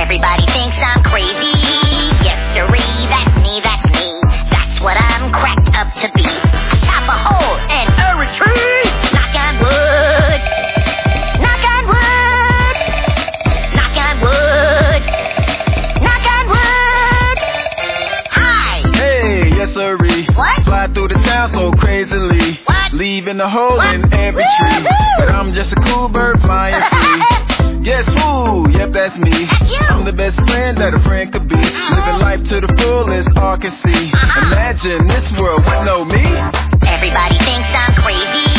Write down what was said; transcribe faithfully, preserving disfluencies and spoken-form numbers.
Everybody thinks I'm crazy. Yes, sirree, that's me, that's me. That's what I'm cracked up to be. I chop a hole and earn a tree. Knock on wood. Knock on wood. Knock on wood. Knock on wood. Hi. Hey, yes, sirree. What? Fly through the town so crazily. What? Leaving a hole What? in every tree. But I'm just a cool bird flying free. Yes, woo, yep, that's me. That's you. I'm the best friend that a friend could be. Living life to the fullest, all can see. Uh-huh. Imagine this world with no me. Everybody thinks I'm crazy.